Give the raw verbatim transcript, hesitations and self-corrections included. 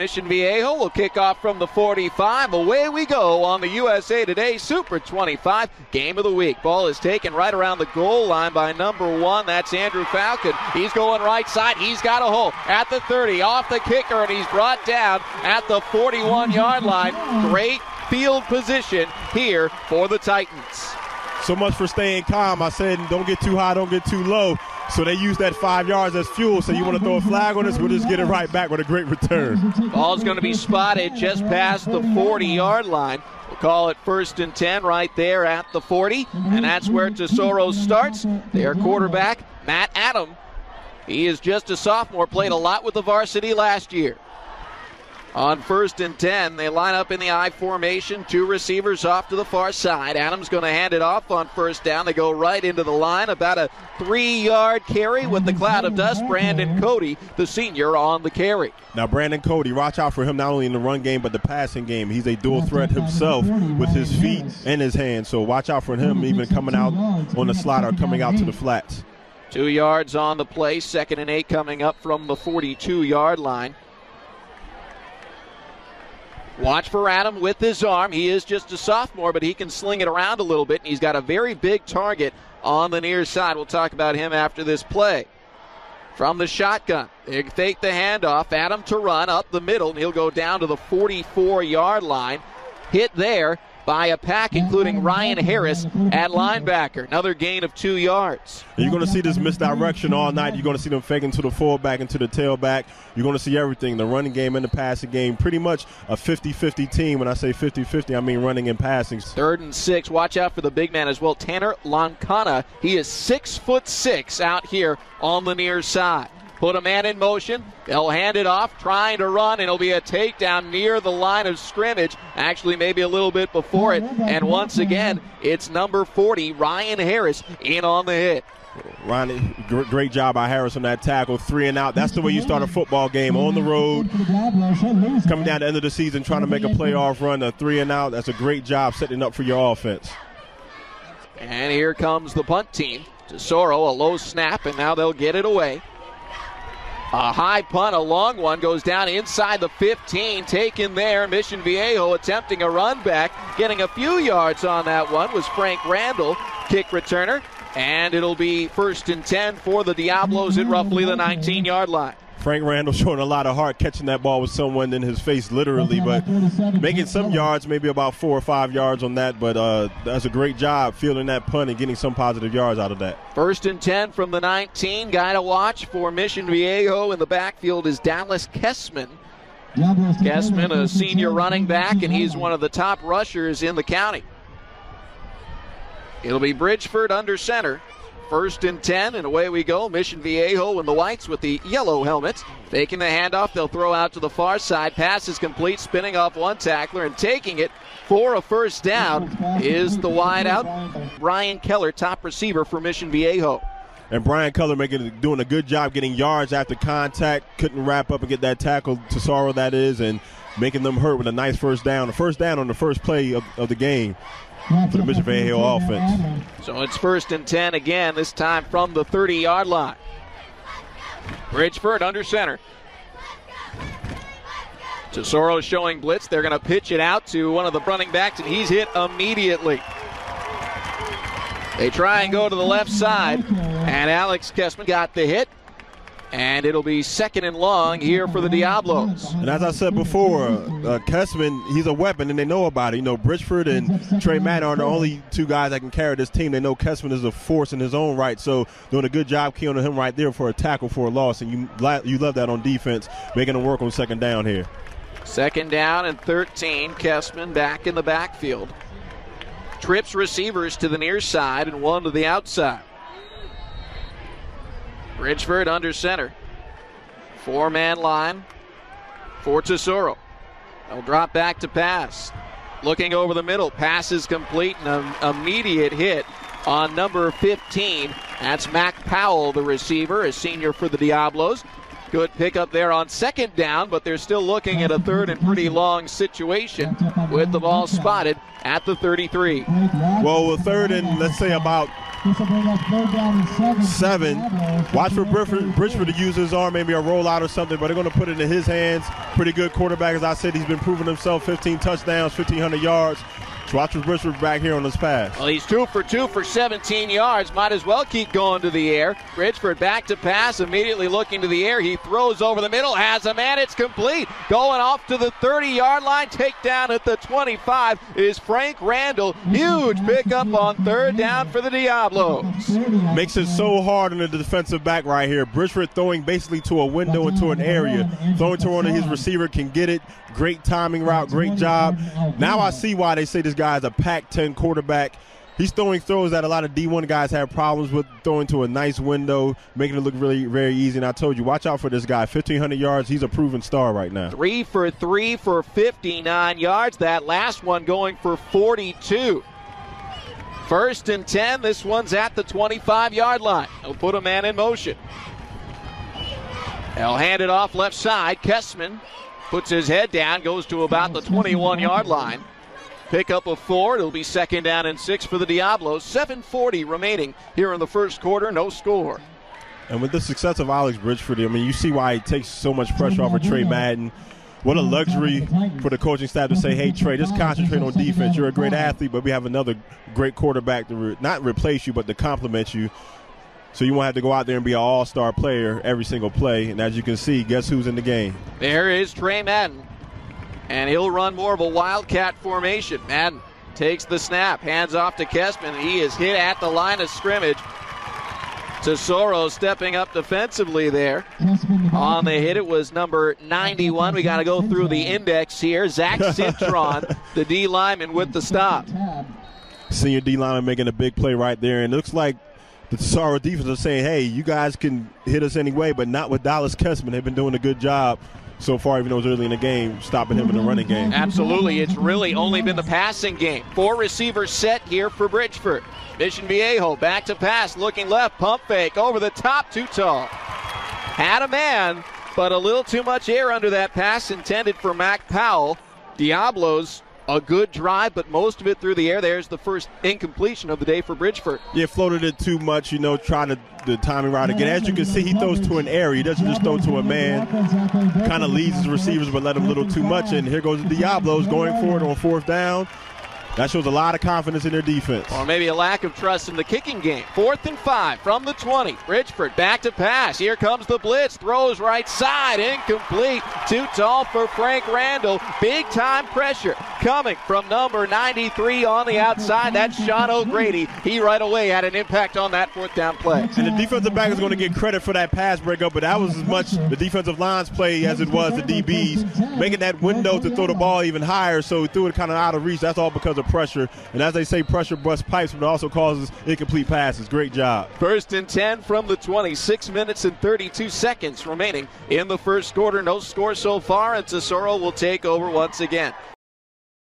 Mission Viejo will kick off from the forty-five. Away we go on the U S A Today Super twenty-five Game of the Week. Ball is taken right around the goal line by number one. That's Andrew Falcon. He's going right side. He's got a hole at the thirty, off the kicker, and he's brought down at the forty-one-yard line. Great field position here for the Titans. So much for staying calm. I said don't get too high, don't get too low. So they use that five yards as fuel. So you want to throw a flag on us, we'll just get it right back with a great return. Ball's going to be spotted just past the forty-yard line. We'll call it first and ten right there at the forty. And that's where Tesoro starts. Their quarterback, Matt Adam. He is just a sophomore, played a lot with the varsity last year. On first and ten, they line up in the I formation. Two receivers off to the far side. Adams going to hand it off on first down. They go right into the line. About a three-yard carry with the cloud of dust. Brandon Cody, the senior, on the carry. Now, Brandon Cody, watch out for him not only in the run game but the passing game. He's a dual threat himself with his feet and his hands. So watch out for him even coming out on the slot or coming out to the flats. Two yards on the play. Second and eight coming up from the forty-two-yard line. Watch for Adam with his arm. He is just a sophomore, but he can sling it around a little bit, and he's got a very big target on the near side. We'll talk about him after this play. From the shotgun, they take the handoff. Adam to run up the middle, and he'll go down to the forty-four-yard line. Hit there by a pack, including Ryan Harris at linebacker. Another gain of two yards. You're going to see this misdirection all night. You're going to see them faking to the fullback and to the tailback. You're going to see everything, the running game and the passing game. Pretty much a fifty-fifty team. When I say fifty-fifty, I mean running and passing. Third and six. Watch out for the big man as well, Tanner Lancana. He is six foot six out here on the near side. Put a man in motion. They'll hand it off, trying to run, and it'll be a takedown near the line of scrimmage. Actually, maybe a little bit before it. And once again, it's number forty, Ryan Harris, in on the hit. Ryan, great job by Harris on that tackle. Three and out. That's the way you start a football game, on the road. Coming down the end of the season, trying to make a playoff run, a three and out. That's a great job setting up for your offense. And here comes the punt team. Tesoro, a low snap, and now they'll get it away. A high punt, a long one, goes down inside the fifteen, taken there. Mission Viejo attempting a run back. Getting a few yards on that one was Frank Randall, kick returner. And it'll be first and ten for the Diablos at roughly the nineteen-yard line. Frank Randall showing a lot of heart, catching that ball with someone in his face, literally, but making some yards, maybe about four or five yards on that. But uh, that's a great job fielding that punt and getting some positive yards out of that. First and ten from the nineteen. Guy to watch for Mission Viejo in the backfield is Dallas Kessman. Kessman, a senior running back, and he's one of the top rushers in the county. It'll be Bridgeford under center. First and ten, and away we go. Mission Viejo in the whites with the yellow helmets. Taking the handoff, they'll throw out to the far side. Pass is complete, spinning off one tackler, and taking it for a first down is the wideout, Brian Keller, top receiver for Mission Viejo. And Brian Keller making doing a good job getting yards after contact. Couldn't wrap up and get that tackle, Tesoro that is, and making them hurt with a nice first down. A first down on the first play of, of the game for the Mission Viejo offense. So it's first and ten again, this time from the thirty-yard line. Bridgeford under center. Tesoro showing blitz. They're going to pitch it out to one of the running backs, and he's hit immediately. They try and go to the left side, and Alex Kessman got the hit. And it'll be second and long here for the Diablos. And as I said before, uh, Kessman, he's a weapon, and they know about it. You know, Bridgeford and Trey Madden are the only two guys that can carry this team. They know Kessman is a force in his own right. So doing a good job keying on him right there for a tackle for a loss. And you, you love that on defense, making them work on second down here. Second down and thirteen. Kessman back in the backfield. Trips receivers to the near side and one to the outside. Bridgeford under center. Four-man line for Tesoro. They'll drop back to pass. Looking over the middle. Pass is complete and an immediate hit on number fifteen. That's Mac Powell, the receiver, a senior for the Diablos. Good pickup there on second down, but they're still looking at a third and pretty long situation with the ball spotted at the thirty-three. Well, with third and, let's say, about This will bring up third down and seven. Seven. Watch for Bridgeford, Bridgeford to use his arm, maybe a rollout or something, but they're going to put it in his hands. Pretty good quarterback, as I said. He's been proving himself. fifteen touchdowns, fifteen hundred yards. So watch for Bridgeford back here on this pass. Well, he's two for two for seventeen yards. Might as well keep going to the air. Bridgeford back to pass, immediately looking to the air. He throws over the middle, has a man. It's complete. Going off to the thirty-yard line. Takedown at the twenty-five is Frank Randall. Huge pickup on third down for the Diablos. Makes it so hard on the defensive back right here. Bridgeford throwing basically to a window into an area. Throwing to one of his receiver can get it. Great timing route, great job. Now I see why they say this guy is a Pac ten quarterback. He's throwing throws that a lot of D one guys have problems with, throwing to a nice window, making it look really very easy. And I told you, watch out for this guy. fifteen hundred yards, he's a proven star right now. Three for three for fifty-nine yards. That last one going for forty-two. First and ten, this one's at the twenty-five-yard line. He'll put a man in motion. He'll hand it off left side. Kessman puts his head down, goes to about the twenty-one-yard line. Pick up a four. It'll be second down and six for the Diablos. seven forty remaining here in the first quarter. No score. And with the success of Alex Bridgeford, I mean, you see why he takes so much pressure off of Trey Madden. What a luxury for the coaching staff to say, hey, Trey, just concentrate on defense. You're a great athlete, but we have another great quarterback to re- not replace you, but to complement you. So you won't have to go out there and be an all-star player every single play. And as you can see, guess who's in the game? There is Trey Madden. And he'll run more of a wildcat formation. Madden takes the snap, hands off to Kessman. He is hit at the line of scrimmage. Tesoro stepping up defensively there. On the hit, it was number ninety-one. We got to go through the index here. Zach Cintron, the D lineman, with the stop. Senior D lineman making a big play right there. And it looks like the Tesoro defense is saying, hey, you guys can hit us anyway, but not with Dallas Kessman. They've been doing a good job so far, even though it was early in the game, stopping him in the running game. Absolutely. It's really only been the passing game. Four receivers set here for Bridgeford. Mission Viejo back to pass, looking left, pump fake, over the top, too tall. Had a man, but a little too much air under that pass intended for Mac Powell. Diablos, a good drive, but most of it through the air. There's the first incompletion of the day for Bridgeford. Yeah, floated it too much, you know, trying to the timing route again. As you can see, he throws to an area. He doesn't just throw to a man. Kind of leads his receivers, but let him a little too much. And here goes the Diablos going forward on fourth down. That shows a lot of confidence in their defense. Or maybe a lack of trust in the kicking game. Fourth and five from the twenty. Bridgeford back to pass. Here comes the blitz. Throws right side. Incomplete. Too tall for Frank Randall. Big time pressure coming from number ninety-three on the outside. That's Sean O'Grady. He right away had an impact on that fourth down play. And the defensive back is going to get credit for that pass breakup, but that was as much the defensive line's play as it was the D Bs. Making that window to throw the ball even higher, so he threw it kind of out of reach. That's all because of pressure. And as they say, pressure busts pipes, but it also causes incomplete passes. Great job. First and ten from the twenty. Six minutes and thirty-two seconds remaining in the first quarter. No score so far, and Tesoro will take over once again.